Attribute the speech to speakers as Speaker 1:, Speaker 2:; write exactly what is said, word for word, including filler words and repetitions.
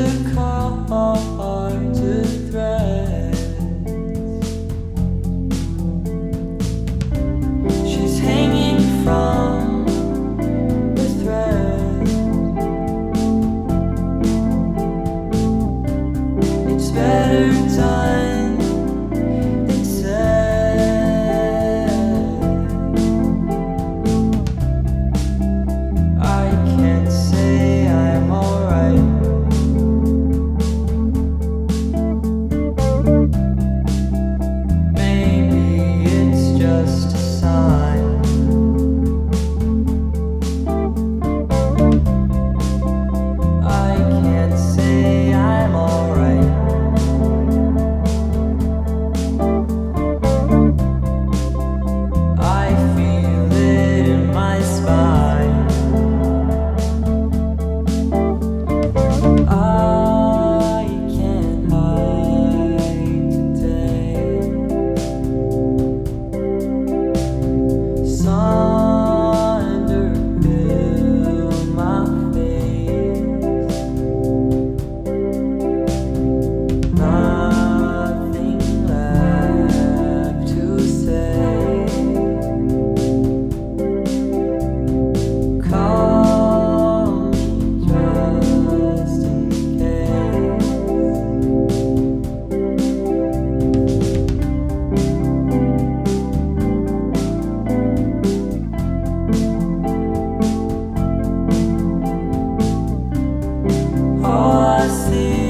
Speaker 1: a card to thread. She's hanging from the thread. It's better done than said. I can't say I'm alright. Maybe it's just a sign. I can't say I'm alright. I feel it in my spine. I can't hide today. Sunder fill my face. Nothing left to say. Call me just in case. All I see